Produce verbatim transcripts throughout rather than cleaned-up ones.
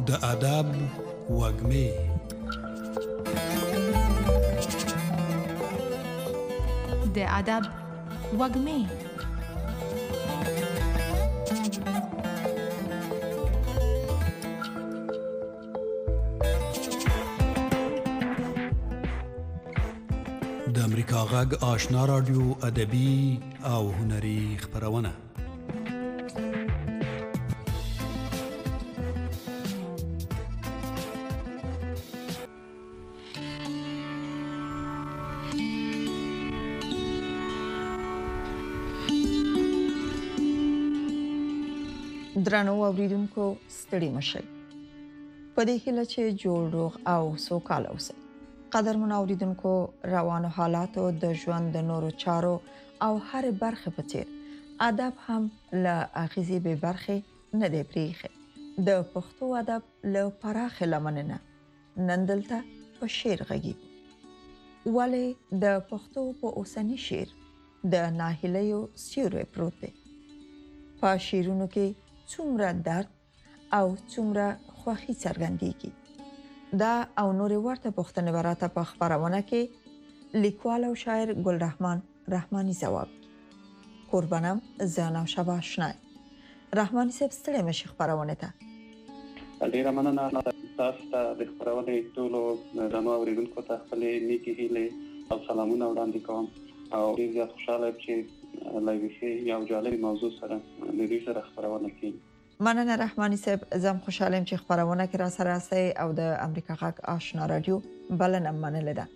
د ادب وږمې. د ادب وږمې. د امریکا غږ آشنا رادیو ادبي او هنري خپرونه. درنو اوریدونکو ستړي مشئ. په دې هیله چې جوړ روغ او سوکاله اوسئ. قدرمن اوریدونکو، روانو حالاتو د ژوند د نورو چارو او هر برخه په څیر ادب هم له اغیزې به برخه نه دی پریخه. د پښتو ادب له پراخه لمننه نن دلته په شعر غږی. ولی د پښتو په اوسنی شعر د ناهیلیو سیوری پروت دی. په شعرونو کې څومره درد او څومره خوښي څرګندېږي. دا او نورې ورته پوښتنې براته په خبرونه کې لیکوال او شاعر ګل رحمان رحماني ځواب قربانم زانا شبا آشنای. رحماني صاحب ستړي مشي خبرونه ته. ډیره مننه تاسو ته د خبرونه ټولو درنو اوریدونکو ته خپل نیکی هیله او سلامونه وړاندې کوم او ډیر زیات خوشاله یم چې لایوي یو جالب موضوع سره د دې سره خبرونه کوي. مننه رحماني صاحب، زم خوشاله یم چې خبرونه کې را سره راسي او د امریکا غږ آشنا رادیو بلنه منل ده.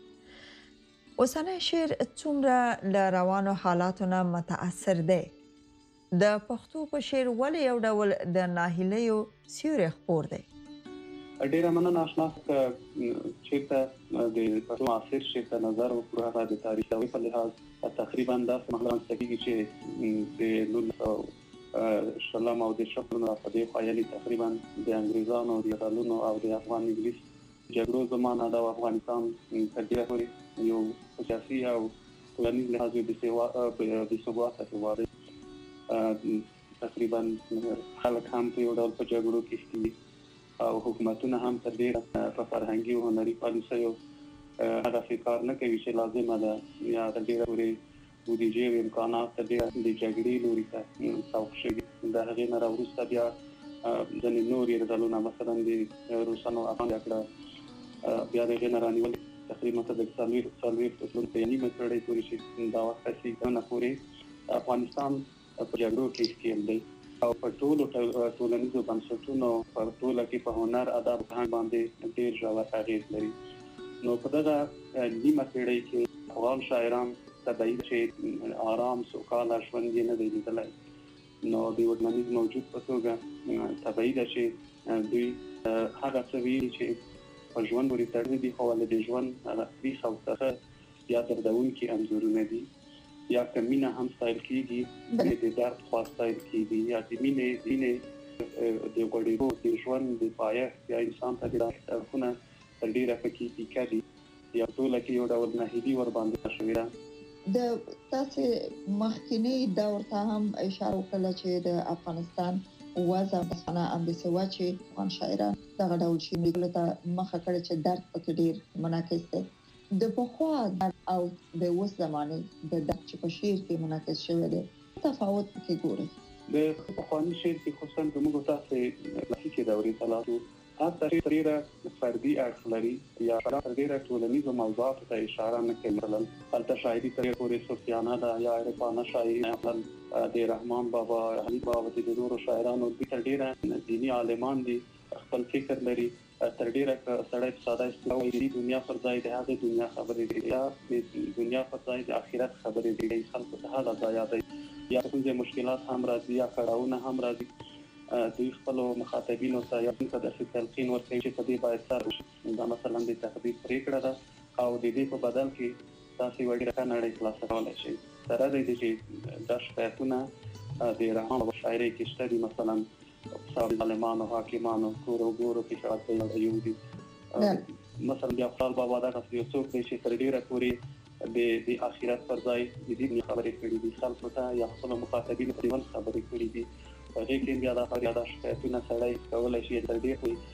اوسنی شعر څومره ل روانو حالاتونه متاثر دی. د پښتو په شعر ولې یو ډول د ناهیلیو سیوری خپور دی. ډیره مننه آشنا چې ته د پښتو معاصر شعر ته نظر وکړو. هغه د تاریخي په لحاظ تقریبا داسې محلان سکیږي چې د نولس شلم او د شپږم په دې خایالي تقریبا د انګریزانو د یرغلونو او د افغان انګلیس جګړو زمانه د افغانستان تدبیر پورې یو سیاسي او ټولنیز لحاظ د سیوا د ثبات هیواد تقریبا خلک هم په یو ډول په جګړو کې دي او حکومتونه هم تدبیر په فرهنګي او هنري پالیسیو هغه فکر نه کوي چې لازمه ده یا تدبیر پورې بودیجه او امکانات د جګړې لوري ته سوق شوي. د هغې نه راوروسته بیا ځینې نورې یرغلونه مثلا د روسانو افغان جګړه بیا د هغې نه رانیولې تقریبا د څلوېښت څلوېښت په نیمه پېړۍ پورې چې دا وخت رسېږي پورې افغانستان په جګړو کې ښکېل دی او په ټولو ټولنیزو بنسټونو په ټوله کې په هنر ادب باندې ډېر ژور اغېز لري. نو په دغه نیمه پېړۍ کې افغان شاعران طبیعي چې آرام سوکاله ژوند یې نه دی لیدلی. نو د یو ټولنیز موجود په توګه طبیعي ده چې دوی هغه څه ویلي چې په ژوند پورې تړلي دي، خو ولې د ژوند هغه تریخ او ترخه یا دردونکي انځورونه دي یا که مینه هم ستایل کېږي د درد خوا ستایل کېږي یا د مینې مینې د غوړېدو د ژوند د پایښت یا انسان ته د اړخونه تر ډېره پکې پیکه دي یا ټوله کې یو ډول ناهیلي ورباندې شوې ده. د تاسو مخکینی دور ته هم اشاره وکړه چې د افغانستان وضع مثلا امبسوا چې افغان شاعران دغه ډول شي موږ ته مخه کړی چې درد پکې ډیر منعکس دی. د پخوا او د اوس زمانه د درد چې په شعر کې منعکس شوی دی تفاوت پکې ګوري. د پخواني شعر کې خصوصا د موږ تاسو کلاسیکي دورې تلاسو هغه ډیره فردي اړخ لري یا ډیره ټولنیزو موضوعاتو ته اشاره نه کوي. مثلا هلته شاعري تر پورې صوفیانه ده یا عرفانه شاعري د رحمان بابا علي بابا د نورو شاعرانو د ډیره دینی عالمان دي خپل فکر لري تر ډیره سړی ساده استوي د دنیا پر ځای د هغه دنیا خبرې دي یا د دنیا پر ځای د آخرت خبرې دي. خلکو ته هغه ځای دی یا کومه مشکلات هم راځي یا کړهونه هم راځي. دوی خپل مخاطبینو ته یا په داسې تلقین ورکوي چې په دې باید سر دا مثلا د تقدیر پرېکړه ده او د دې په بدل کې تاسو وړي راکنړې خلاصولای شي. تر دې چې د شکایتونه د رحمان او شاعري کې شته دي مثلا ظالمانو حاکمانو کور او ګورو کې شاته یو دي مثلا بیا خپل بابا دا یو څوک دی چې تر ډیره پورې د د آخرت پر ځای د دې خبرې کړې دي خلکو ته یا خپل مخاطبینو ته خبرې کړې دي. په دې کې بیا دا فریاد شکایتونه سړی کولای شي تر دې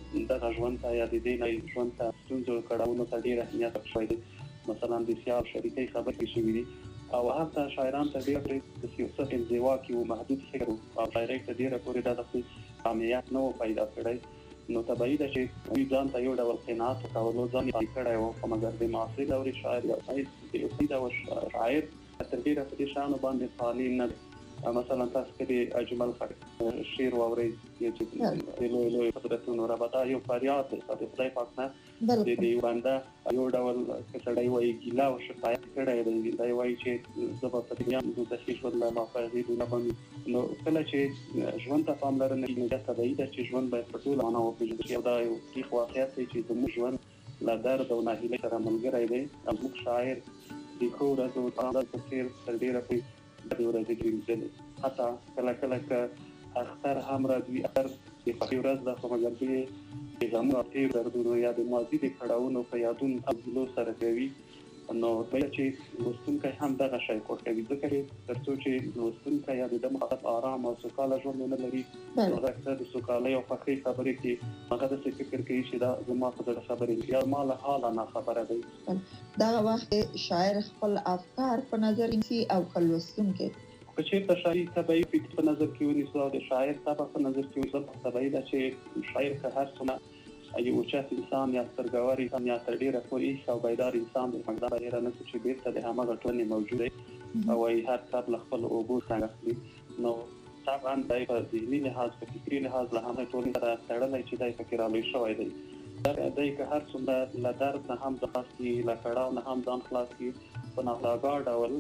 د ژوند ته یا د دې ژوند ته ستونزو کړهونو ته ډیر اهمیت ورکړي. مثلا د سیاست شریکي خبرې شوې دي او هغه شاعران ته ډیر د سیاست انزوا کې او محدود فکر او ډایرکټ ډیر پورې د عامیت نو پیدا کړی. نو طبیعي ده چې دوی ځان ته یو ډول قناعت کولو ځان یې کړی وو، خو مګر د معاصر دور شاعر یا د او شاعر تر ډیره په دې شانو باندې فعالین نه. مثلا تاسو کې د اجمل خټک شعر واورئ چې د لوی لوی قدرتونو رابطه یو فریاد دی د خدای پاک نه د دې باندې یو ډول کسړی وایي ګیلا او شکایت کړی دی. دا وایي چې زه په دې د تشخیص ولا ما فائدې نه باندې نو کله چې ژوند ته پاملرنه کوي نو طبیعي ده چې ژوند باید په ټول معنا وپېژندل شي. دا یو تاریخ واقعیت دی چې زموږ ژوند له درد او ناهیلۍ سره ملګری دی. موږ شاعر د ښو ورځو د په څېر تر ډېره پورې د ورځې ګرځېدلی، حتی کله کله که اختر هم راځي، اختر د خوښۍ ورځ ده، خو مګر دوی د غمونو او تېرو دردونو یا د ماضي د کړاوونو په یادونو او ګیلو سره کوي. نو باید چې لوستونکی هم دغه شی خوښوي، ځکه چې تر څو چې لوستونکی یا د ده مخاطب ارام او سوکاله ژوند ونه لري، هغه اکثر د سوکالۍ او خوښۍ خبرې کې هغه داسې فکر کوي چې دا زما په زړه خبرې یا ما له حاله ناخبره دی. دغه وخت شاعر خپل افکار په نظر نیسي او که لوستونکی که چېرته شاعري طبیعي فکر په نظر کې ونیسو او د شاعر طبع په نظر کې ونیسو، طبیعي ده چې شاعر که هر څومره یو اوچت انسان یا سترګور انسان یا تر ډېره پورې او بیدار انسان دی، مګر دا هیره نه کړو چې بېرته د هماغه ټولنې موجود دی او وایي هر کتاب له خپل اوبو څنګه اخلي. نو طبعا دی په ذهني لحاظ په فکري لحاظ له همې ټولنې سره تړلی چې دی پکې رالوی شوی دی. دی که هر څومره له درد نه هم خلاص کړي، له کړاو نه هم ځان خلاص کړي، په ناخودآګاه ډول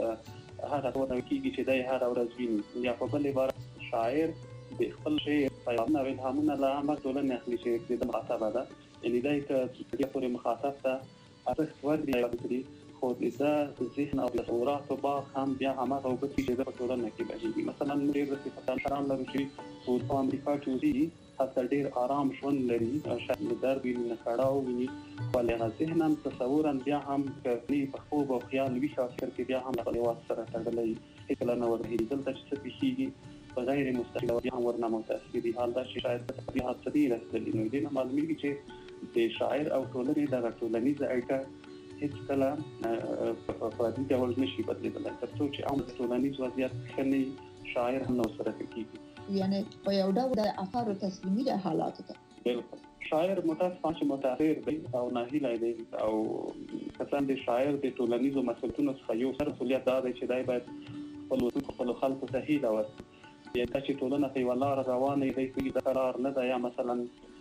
هغه ټول کېږي چې دی هره ورځ ویني. یا په بل عبارت شاعر د خپل شعر پیغامونه او الهامونه له هماغه ټولنې اخلي چې د ده مخاطبه ده. یعنې دی که ډېره پورې مخاطب ته ارزښت ورکړي، خو د ده ذهن او تصوراتو باغ هم بیا هماغه اوبه څښي چې ده په ټولنه کې بهېږي. مثلا موږ ډېر داسې کسان لرو چې په امریکا کې اوسېږي، هلته ډېر ارام ژوند لري، شاید نه درد ویني نه کړاو ویني، خو له هغه ذهنا تصورا بیا هم که په خوب او خیال ویښ او فکر کې بیا هم له خپل هېواد سره تړلی هېڅکله نه ورهېږي. دلته چې څه پېښېږي په غیر مستقل او بیا هم ورنه متاثر دي. حال دا چې شاید په دې حادثه ډېره رسېدلې، نو دې نه معلومېږي چې د شاعر او ټولنې دغه ټولنیزه اړیکه هېڅکله په دې ډول نه شي بدلېدلی تر څو چې عام ټولنیز وضعیت ښه نه وي، شاعر هم نه ورسره ښه کېږي. یعنې په یو ډول د افکارو تسلیمي د حالاتو ته بالکل شاعر متاسفانه چې متاثر دی او ناهیلی دی، او کسان د شاعر د ټولنیزو مسؤلیتونو څخه یو ستر مسؤلیت دا دی چې دی باید خپل وطن خپلو خلکو ته هیله ورکړي. یا دا چې ټولنه په یوه لاره روانه دی کوي د قرار نه ده، یا مثلا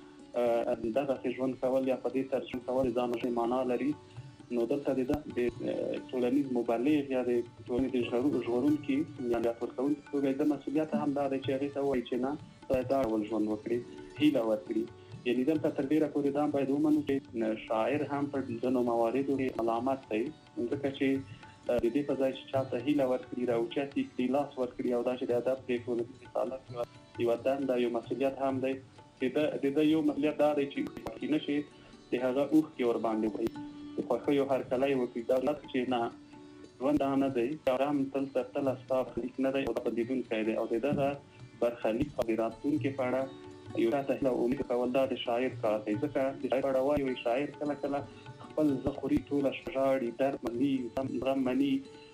دغسې ژوند کول یا په دې طرز ژوند کول ځان ورته معنا لري، نو دلته د د ټولنیز مبلغ یا د ټولنې د ژغورونکي یا د ورکوونکي په توګه د مسؤلیت هم دا دی چې هغې ته ووایي چې نه باید دا ډول ژوند وکړي، هیله ورکړي. یعنې دلته تر ډېره پورې دا باید ومنو چې شاعر هم په ځینو مواردو کې ملامت دی، ځکه چې د دې په ځای چې چاته هیله ورکړي، راوچت یې کړي، لاس ورکړي، او دا چې د ادب د ټولنیز رسالت یوه دنده یو مسؤلیت هم دی چې د ده یو مسؤلیت دا دی چې خوښي نه شي د هغه اوښکې ورباندې وایي، د خوښیو هرکلی وکړي. دا غلط چې نه ژوند دا نه دی، ارام تل تر تله ستا برخلیک نه دی او دا بدلېدونکی دی، او د دغه برخلیک او د راتلونکي په اړه یو چاته هیله او امید کول دا د شاعر کار دی. ځکه د شاعر په اړه وایي شاعر کله کله خپل زه خوري ټوله شپه ژاړي، درد مني، غم مني،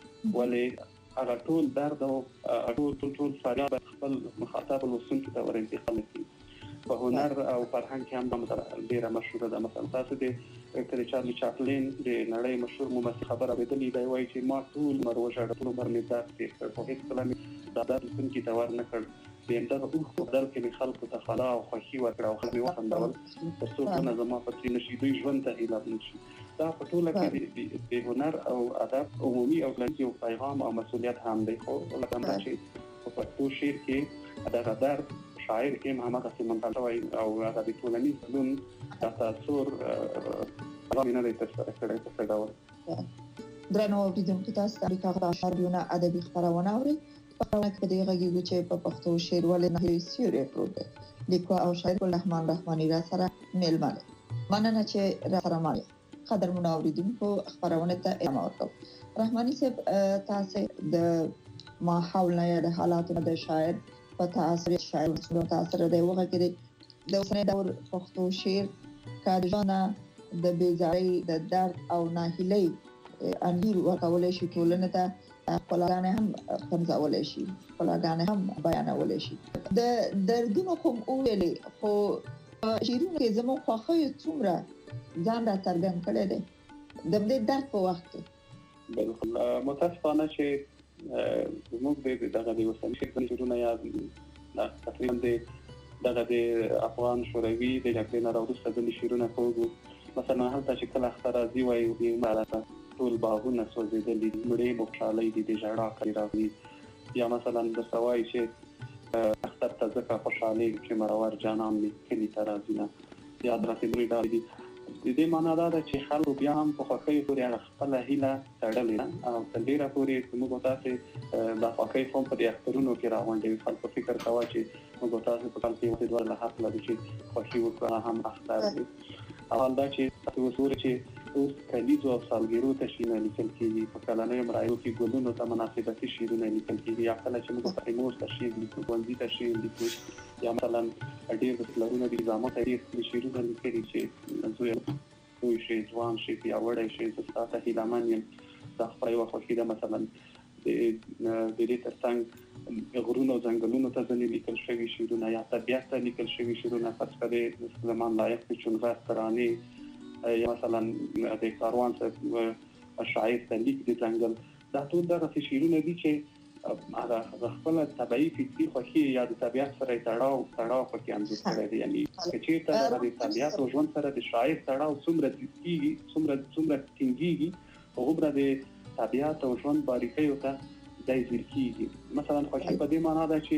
ولې هغه ټول درد او ټول ټول ټول فریاد خپل مخاطب لوستونکي ته ور انتقال کړي. په هنر او فرهنګ کې هم دا مسله ډېره مشهوره ده. مثلا تاسو د چارلي چاپلین د نړۍ مشهور ممثل خبره اورېدلې دی، وایي چې ما ټول عمر وژړل، ټول عمر مې درد تېر کړ، خو هېڅکله مې دا درد لوستونکي ته ور نه کړ. د همدغه اوښکو په بدل کې مې خلکو ته خلا او خوښي ورکړه او خلک مې وخندول تر څو ټولنه زما په څېر نه شي، دوی ژوند ته هیله نه شي. دا په ټوله کې د هنر او ادب عمومي او ټولنیز یو پیغام او مسؤلیت هم دی. خو لکه همدا چې په پښتو شعر کې دغه درد شاعر کې هم هماغسې منتقل شوی او هغه د ټولنیز بدلون دا تاثر هغه نه دی ترسره کړی په څه ډول. درنو اورېدونکو تاسو د امریکا غږ راډیو نه ادبي خپرونه اورئ. خپرونه کې په دې غږیږو چې په پښتو شعر ولې نهیلي سیوری پروت دی. لیکوال او شاعر ګل رحمان رحماني را سره میلمه دی. مننه چې را سره مال قدرمنو اورېدونکو خپرونه ته ادامه ورکوو. رحماني صاحب تاسو د ماحول نه یا د حالاتو د شاعر په تاثر شاعر څنګه تاثر دی وغږیږي د اوسنۍ دور پښتو شعر که د ژوند د بېزارۍ د درد او ناهیلۍ انځور ورکولی شي ټولنې ته، ښکلاګانې هم پنځولی شي، ښکلاګانې هم بیانولی شي. د دردونو خو م وویلې، خو په شعرونو کې زموږ خوښیو څومره ځان را څرګند کړی دی د همدې درد په وخت کې. بالکل متاسفانه چې زموږ د دغه د اوسني شعرونه یا تقریبا د دغه د افغان شوروي د جګړې نه راوروسته ځینې شعرونه کوو، مثلا هلته چې کله اختر راځي وایي ماته ټول باغونه سوځېدلي دي، مړې مو خوشحالۍ دي د ژړا کلي راغلي، یا مثلا درته وایي چې اختر ته ځکه خوشحالېږم چې مرور جانان مې کلي ته راځي نه، یا درته نورې ډالې دي. د دې معنا دا ده چې خلکو بیا هم په خوښیو پورې هغه خپله هیله تړلې ده او تر ډېره پورې موږ او تاسې دا خوښۍ خو هم په دې اخترونو کې راغونډوي. خلکو فکر کوه چې موږ او تاسې په کال کې یوازې دوه له حق لرو چې خوښي وکړو، هم اختر دی. اول دا چې تاسو وګورئ چې اوس کلیزو او سالګرو ته شعرونه لیکل کېږي، په کلنیو مرایو کې ګلونو ته مناسبتي شعرونه لیکل کېږي، یا کله چې موږ خیمور ته شعر لیکو، ښوونځي ته شعر لیکو، یا مثلا ډېر د پلرونو د نظامو ته ډېر شعرونه لیکلي چې زوی پوه شي، ځوان شي، پیاوړی شي، زه ستا ته هیله من یم. دا خپله یوه خوښي ده. مثلا د دې تر څنګ غرونو او ځنګلونو ته ځینې لیکل شوي شعرونه، یا طبیعت ته لیکل شوي شعرونه، فرض کړئ سلیمان لایق د چونغر ترانې، یا مثلا د کاروان صاحب شاعر ته لیک د ځنګل. دا ټول دغسې شعرونه دي چې هغه خپله طبیعي فطري خوښي یا د طبیعت سره یې تړاو تړاو پکې انځور کړی دی. یعنې که چېرته د طبیعت او ژوند سره د شاعر تړاو څومره کېږي، څومره څومره ټینګېږي، هغومره د طبیعت او ژوند باریکیو ته دی ځیر کېږي. مثلا خوښي په دې معنا ده چې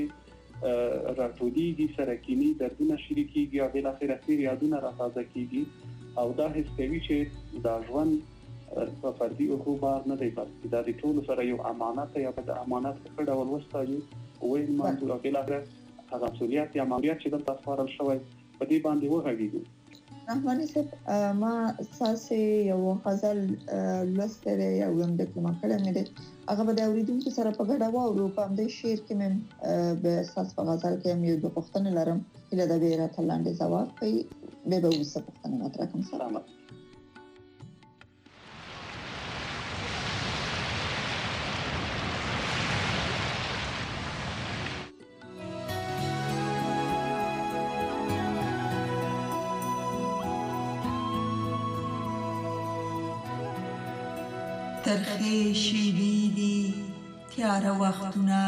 راټولېږي، سره کیني، دردونه شریکېږي او بالاخره تېر یادونه راتازه کېږي، او دا حس کوي چې دا ژوند په فردي اوښو بار نه دی، بلکې دا د ټولو سره یو امانت دی، یا په د امانت په ښه ډول وستایو، ویې لمانځو او بالاخره هغه مسؤلیت یا ماموریت چې دلته سپارل شوی په دې باندې وغږېږو. رحماني صاحب، ما ستاسې یو غزل لوستی دی، یو یم ترجمه کړی مې دی، هغه به د اورېدونکو سره په ګډه واورو. په همدې شعر کې مې به ستاسو په غزل کې هم یو دوه پوښتنې لرم، هیله ده بیا یې راته لاندې ځواب کوي، بیا به وروسته پوښتنې مطرح کړم. سلامت. ترخې شېبې دي تیاره وختونه،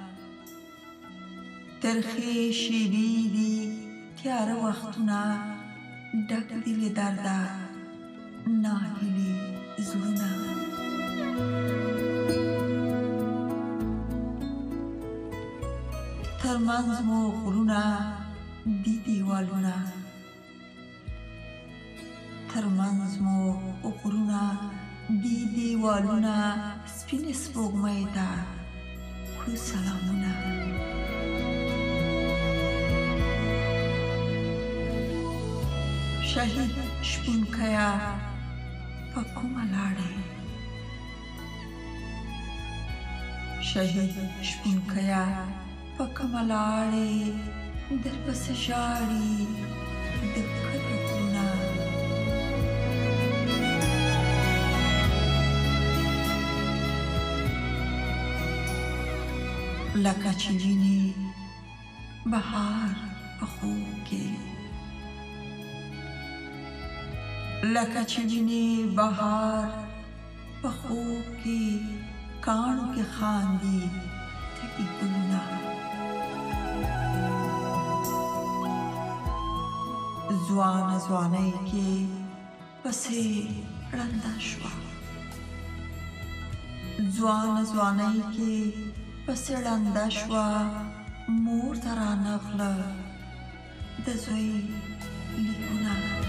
ترخې شېبې دي تیاره وختونه، ډک دي له درده ناهیلي زړونه. ترمنځ مو غرونه دي دیوالونه، ترمنځ مو غرونه دی دیوالونه، سپینې سپوږمۍ ته کوز سلامونه. شهید شپونکیه په کومه لاړې، شهید شپونکیه په کومه لاړې، درپسې ژاړي د کلي غرونه. لکه چې ویني بهار په خوب کې، لکه چې ویني بهار په خوب کې، کاڼو کې خاندي تکي ګلونه. ځوان ځوانۍ کې پسې ړنده شوه، ځوان ځوانۍ کې پسې ړنده شوه، مور ته رانغله د زوی لیکونه.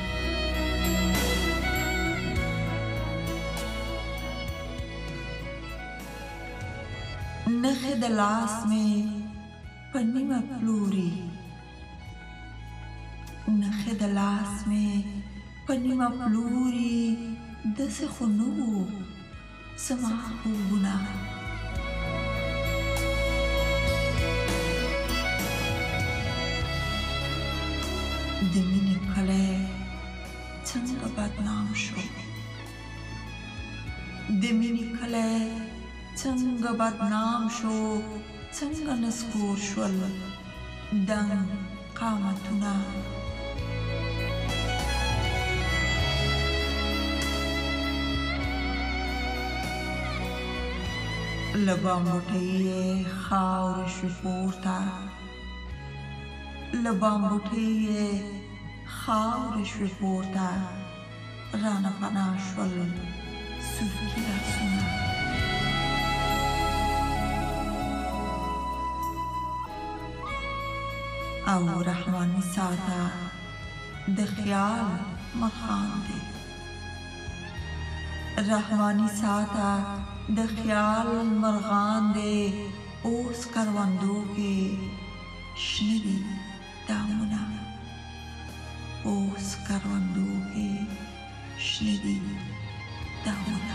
نخې د لاس مې په نیمه پلوري، نخې د لاس مې په نیمه پلوري، داسې خو نه وو زما خوبونه. د مینې کلی څنګه بدنام شو، د مینې کلی څنګه بدنام شو، څنګه نسکور شول دنګ قامتونه. له بامبوټۍ یې خاورې شوې پورته، له بامبوټۍ یې خاورې شوې پورته، رانه پناه شول سورکي لاسونه. او رحماني ساته د خیال مرغان دی، رحماني ساته د خیال مرغان دی. اوس کروندو کې شنه دي دامونه، اوس کروندو کې شنه دي دامونه.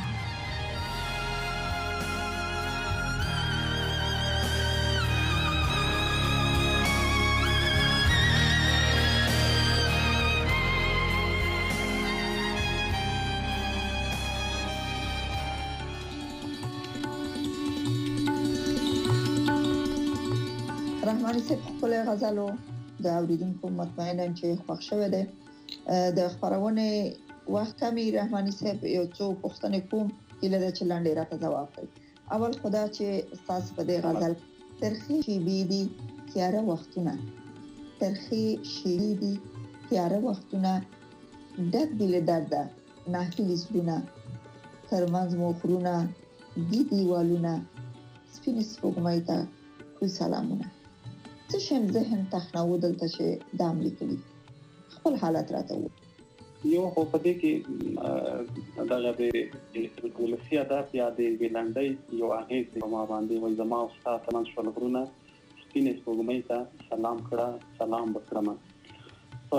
رحماني صاحب خپل غزلو د اوریدونکو مطمئنه چې خوښ شوی دی. د خبرونه وخت کمی رحماني صاحب یو څو پوښتنې کوم هیله ده چې لاندې راته جواب کړئ. اول خدا چې تاسو په دې غزل ترخی شیبې دي تیاره وختونه، ترخی شیبې دي تیاره وختونه، ډک دي له درده ناهیلي زړونه، ترمنځ مو غرونه دي دیوالونه، سپینې سپوږمۍ ته کوي سلامونه. څه شم ذهن تخنو دلته چې دام لیکلي خپل حالت راته و. یو خو په دې کې دغه د ولسی ادب یا د ویلانډۍ یو اغېز په ما باندې وای زما او تاسو تمن شول غرونه سپینې سپوږمۍ ته سلام کړه سلام وکړم. په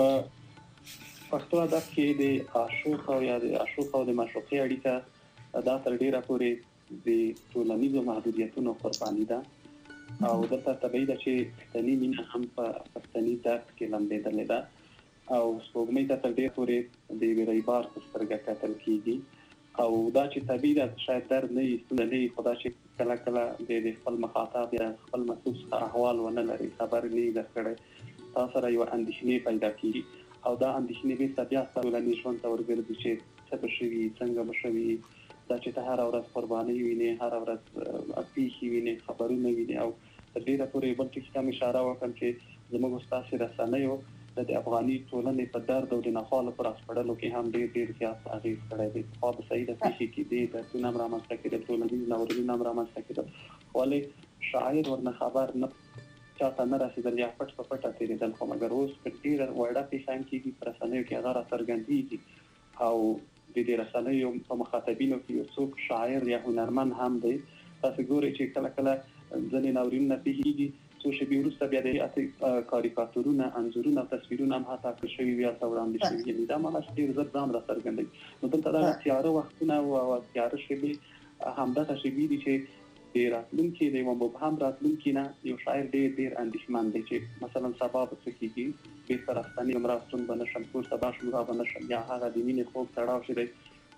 پښتو ادب کې د عاشق او یا د عاشق او د معشوقې اړیکه دا تر ډیره پورې د ټولنیزو محدودیتونو قرباني ده او دلته طبیعي ده چې پښتني مینه هم په پښتني درد کې لمبېدلې ده او سپوږمۍ ته تر ډیره پورې د یوې ریبار په سترګه کتل کېږي او دا چې طبیعي ده شاید درد نه وي ستونزه نه وي خو دا چې کله کله د خپل مخاطب یا خپل محسوس احوال ونه لري خبر نه وي درکړی تاسو سره یوه اندېښنې پیدا کېږي او دا اندېښنې بېرته بیا ستا ټولنیز ژوند ته ورګرځي چې څه به شوي څنګه به شوي دا چې ته هره ورځ قربانۍ وینې هره ورځ پیښې وینې خبرونه وینې او تر ډېره پورې بل ټکي ته مې اشاره وکړم چې زموږ ستاسې رسنیو د افغاني ټولنې په درد او د ناخوالو په راسپړلو کې هم ډېر ډېر زیات اغېز کړی دی. پخوا به صحیح د پیښې کېدې دردونه هم رامنځته کېدل ټولنیز ناورینونه هم رامنځته کېدل خو ولې شاعر ورنه خبر نه چاته نه رسېدل یا پټ په پټه تېرېدل خو مګر اوس په ډېره وړه پیښه هم کېږي په رسنیو کې هغه راڅرګندېږي او د دې رسنیو په مخاطبینو کې یو څوک شاعر یا هنرمند هم دی. تاسو ګورئ چې کله کله ځینې ناورینونه پیښېږي څو شېبې وروسته بیا د کاریکاتورونه انځورونه او تصویرونه هم حتی کړل شوي وي هلته وړاندې شوي یعنې دا معنا چې ډېر زر ځان راڅرګندوي. نو دلته دغه تیاره وختونه او تیاره شېبې همدغه شېبې دي چې د راتلونکي د یوه مبهم راتلونکي نه یو شاعر ډېر ډېر اندېښمن دی چې مثلا سبا به څه کېږي بېرته راستنېږم راستون به نه شم کور سبا شم را به نه شم یا هغه د مینې خوږ تړاو چې دی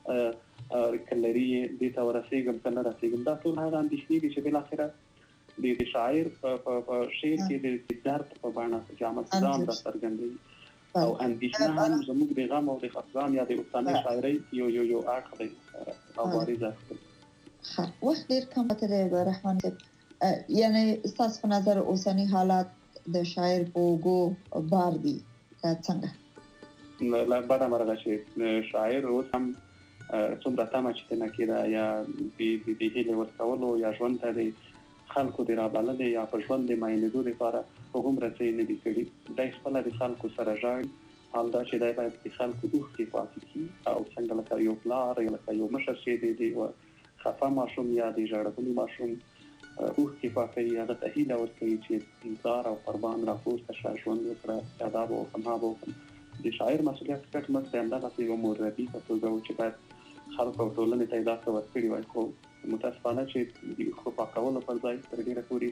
که لري یې دې ته ورسېږم که نه رسېږم دا ټول هغه اندېښنې دي چې بالاخره د شاعر په شعر کې د درد په بڼه جامد ځان راڅرګندوي او اندېښنه هم زموږ د غم او د خفګان یا د اوسنۍ شاعرۍ یو یو یو اړخ دی او بارز اړخ دی. وخت ډېر کم پاتې دی رحمان صاحب یعنی ستاسو په نظر اوسني حالات د شاعر په اوږو بار دي که څنګه؟ له بده مرغه چې شاعر اوس هم څومره تمه چې ترې نه کېده یا د هیلې ورکولو یا ژوند ته د خلکو د رابللې یا په ژوند د مینېدو لپاره هغومره څه یې نه دي کړي. دی خپله د خلکو سره ژاړي حال دا چې دی باید د خلکو اوښکې پاکې کړي او څنګه لکه یو پلار یا لکه یو مشر چې دی د یوه خفه ماشوم یا د ژړغلي ماشوم اوښکې پاکوي هغه ته هیله ورکوي چې انتظار او قربان راپورته شه ژوند وکړه یا دا به وکړم ها به وکړم. د شاعر مسؤلیت کټ مټ دی همدغسې یو مربي په توګه و چې باید خلکو او ټولنې ته یې دا څه ورکړي وای خو متاسفانه چې د اوښکو پاکولو پر ځای تر ډېره پورې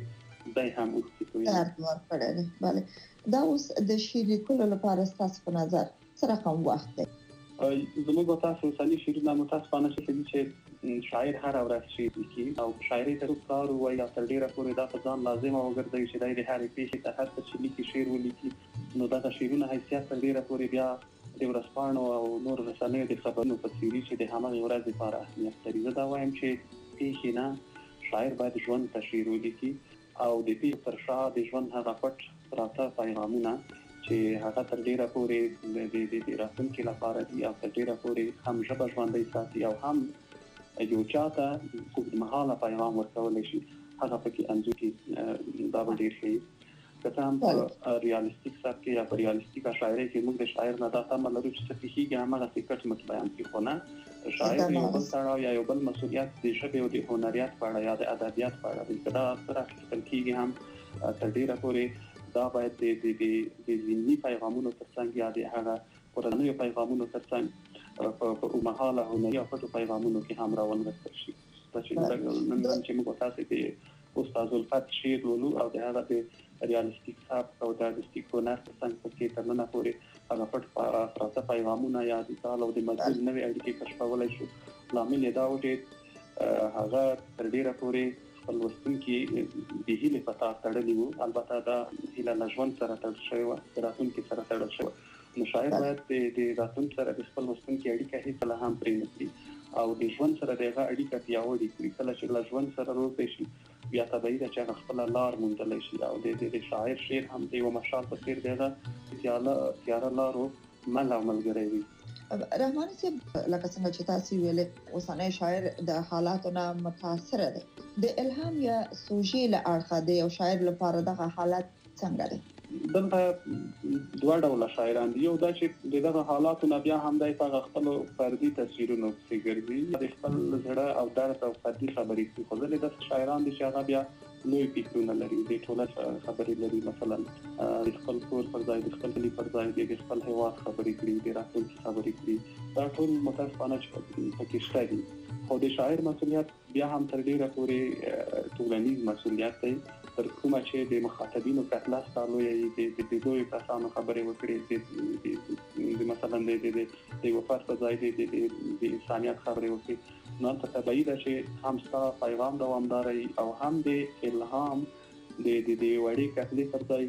دای هم اوښتي کوي درد ورکړی دی. بله دا اوس د شعر لیکلو لپاره ستاسو په نظر څه رقم وخت دی؟ زموږ په تاسو اوسني شعرونه متاسفانه چې شاعر هر ورځ شعر لیکي او شاعري ته کار وایي او تر ډېره پورې دا په ځان لازمه وګرځوي چې دی د هرې پېښې ته هر څه چې لیکي شعر ولیکي، نو دغه شعرونه حیثیت تر ډېره پورې بیا د ورځپاڼو او نور رسنیو د خبرونو په څېرې چې د همغې ورځې لپاره اهمیت لري. زه دا وایم چې پېښې نه، شاعر باید ژوند ته شعر ولیکي او د پېښې تر شا د ژوند هغه پټ پراته پیغامونه چې هغه تر ډېره پورې د راتلونکي لپاره دي او تر ډېره پورې هم ژبه ژوندۍ ساتي او هم یو چا ته اوږدمهاله پیغام ورکولی شي، هغه پکې انځور کړي، دا به ډېر ښه وي. که څه هم په ریالستیک سبک کې یا په ریالستیکه شاعرۍ کې موږ د شاعر نه دا تمه لرو چې څه پېښېږي همغسې کټ مټ بیان کړي، خو نه، شاعر یو بل تړاو یا یو بل مسؤلیت د ژبې او د هنریت په اړه یا د ادبیات په اړه که دا څه راخیستل کېږي هم تر ډېره پورې دا باید د ذهني پیغامونو ترڅنګ یا د هغه ورځنیو پیغامونو ترڅنګ په اوږدمهاله هنري او پټو پیغامونو کې هم راونغښتل شي. نن چې موږ تاسې د استاد الفت شعر لولو او د هغه د ریالستیک سبک او د ریالستیک هنر ترڅنګ پکې تر ننه پورې هغه پټ پراته پیغامونه یا د تال او د مضمون نوې اړیکې کشفولی شو. لامل یې دا و چې هغه تر ډېره پورې خپل لوستونکي د هیلې په تار تړلي وو. البته دا هیله له ژوند سره تړل شوې وه، د راتلونکي سره تړل شوې. نو شاعر باید د راتلونکي سره د خپل لوستونکي اړیکه هېڅکله هم پرې نه کړي او د ژوند سره د هغه اړیکه پیاوړې کړي. کله چې له ژوند سره روږدی شي بیا طبیعي ده چې هغه خپله لار موندلی شي او د شاعر شعر هم د یوه مشال په څېر د هغه تیاره لارو مل او ملګری وي. رحماني صاحب، لکه څنګه چې تاسو ویلې اوسنی شاعر د حالاتو نه متاثره دی، د الهام یا سوژې له اړخه د یو شاعر لپاره دغه حالت څنګه دی؟ دلته دوه ډوله شاعران دي. یو دا چې د دغه حالاتو نه بیا هم دی په هغه خپلو فردي تصویرونو پسې ګرځي، د خپل زړه او درد او فردي خبرې کوي. خو ځینې داسې شاعران دي چې هغه بیا لوی فکرونه لري، د ټولنې خبرې لري، مثلا د خپل کور پر ځای د خپل کلي پر ځای د خپل هېواد خبرې کړي، د راتلونکي خبرې کړي. دا ټول متاسفانه چې پکې شته دي. خو د شاعر مسؤلیت بیا هم تر ډېره پورې ټولنیز مسؤلیت دی، تر کومه چې د مخاطبینو کتله ستا لویه وي، د لویو کسانو خبرې وکړي، د مثلا د یو فرد په ځای د انسانیت خبرې وکړي، نو هلته طبیعي ده چې هم ستا پیغام دوامداره وي او هم د الهام د وړې کتلې پر ځای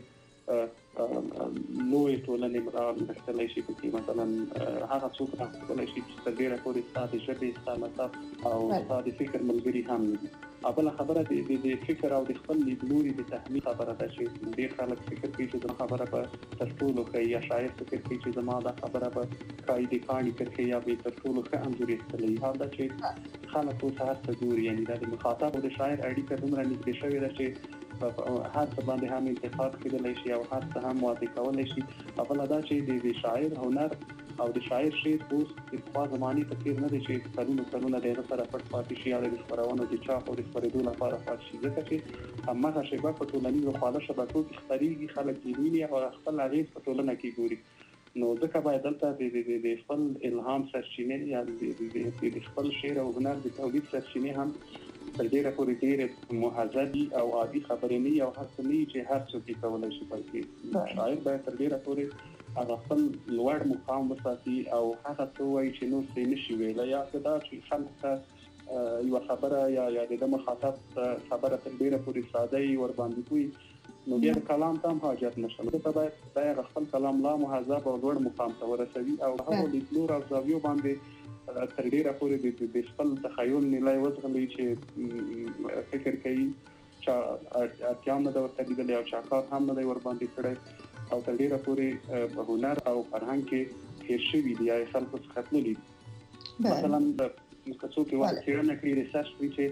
لوی ټولنې راغښتلی شي. پکې مثلا هغه څوک راغښتلی شي چې تر ډېره پورې ستا د ژبې، ستا مذهب او ستا د فکر ملګري هم نه دي. او بله خبره د فکر او د خپل لیدلوري د تحمیل خبره ده چې ډېر خلک فکر کوي چې زما خبره به تر ټولو ښه یا شاعر فکر کوي چې زما دا خبره به ښایي د کاڼي کرښې یا به تر ټولو ښه انځور ایستلی وي. حال دا چې خلک اوس هر څه ګوري، یعنې دا د مخاطب او د شاعر اړیکه دومره نږدې شوې ده چې هر څه باندې هم انتقاد کېدلی شي او هر څه هم واضح کولی شي. او بله دا چې د شاعر هنر او د شاعر شعر اوس د پخوا زمانې په څېر نه دی چې کلونه کلونه د هغه سره پټ پاتې شي یا د خپرونو د چاپ او د خپرېدو لپاره پاتې شي، ځکه چې همغه شیبه په ټولنیزو خواله شبکو کې خپرېږي، خلک یې ویني او خپل اغېز په ټولنه کې ګوري. نو ځکه باید دلته د خپل الهام سرچینې یا د خپل شعر او هنر د تولید سرچینې هم تر ډېره پورې ډېرې مهذبې او عادي خبرې نه وي او هر څه نه وي چې هر څوک یې کولی شي، بلکې شاعر باید تر ډېره پورې هغه خپل لوړ مقام وساتي او هغه څه ووایي چې نور پرې نه شي ویلی، یا که دا چې خلکو ته یوه خبره یا یا د ده مخاطب خبره تر ډېره پورې ساده یې ورباندې کوي، نو بیا د کلام ته هم حاجت نشته. نو ځکه باید دا هغه خپل کلام لا مهذب او لوړ مقام ته ورسوي او هغو لیدلورو او زاویو باندې تر ډېره پورې د خپل تخیل نیلی وزغلي چې فکر کوي چا اړتیا هم نه ده ورته لیدلې او چا کار هم نه دی ورباندې کړی او تر ډېره پورې په هنر او فرهنګ کې هېر شوي دي یا یې خلکو څخه تللي دي. مثلا که څوک یوه څېړنه کړي، ریسرچ کړي چې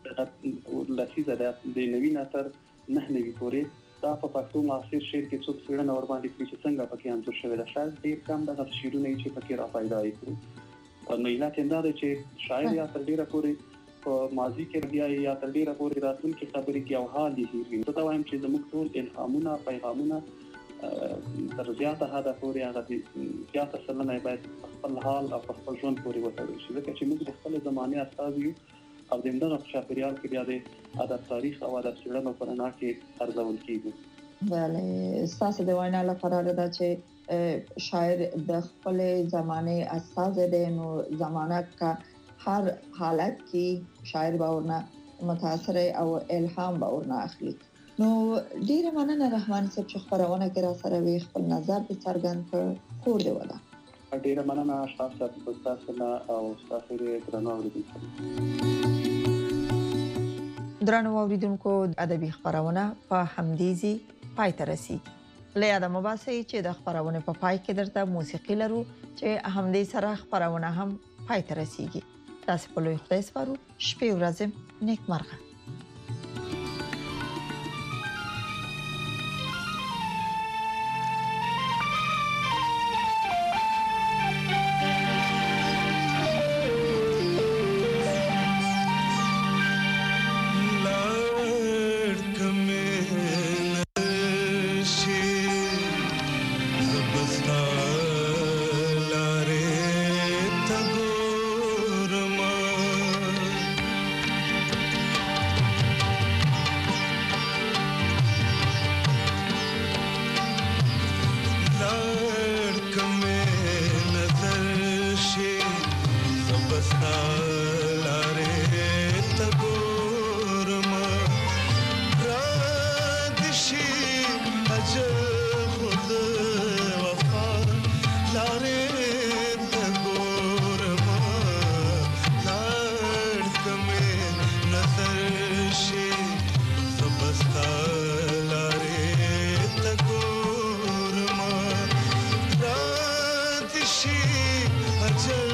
لسیزه ده د نوي نثر نهه نوي پورې دا په پښتو معاصر شعر کې څوک څېړنه ورباندې کړي چې څنګه پکې انځور شوې ده، شاید ډېر کم دغه شعرونه وي چې پکې راپیدا یې کړو. نو علت یې دا دی چې شاعر یا تر ډېره پورې په ماضي کې بیا یا تر ډېره پورې راتلونکي خبرې کې او حال یې هېر وي. زه دا وایم چې زموږ ټول الهامونه، پیغامونه تر زیاته حده پورې هغه زیاته سلنه یې باید په خپل حال او په خپل ژوند پورې وتړل شي، ځکه چې موږ د خپلې زمانې استازي یو او د دغه چاپیریال کې بیا د ادب تاریخ او ادب څېړنو په رڼا کې ارزول کیږي. بله ستاسو د وینا لپاره دا چې شاعر د خپل زمانه اساس دی نو زمانہ کا هر حالت کې شاعر باورنا متاثر او الهام باورنا اخلي. نو ډیره مننه رحمان صاحب چې خبرونه کې را سره وی خپل نظر په څرګند کړ. خور دی ولا ډیره مننه اشرف صاحب تاسو نه او تاسو یې درنو اوریدونکو. درنو اوریدونکو ادبي خبرونه په همدیزي پای ته رسیدي. له یاده مو باسي چې د خبرونه په پای کې درته موسیقي لرو چې همدې سره خبرونه هم پای ته رسیږي. تاسو په لوی خدای سپارو. شپې ورځې نیکمرغه. Just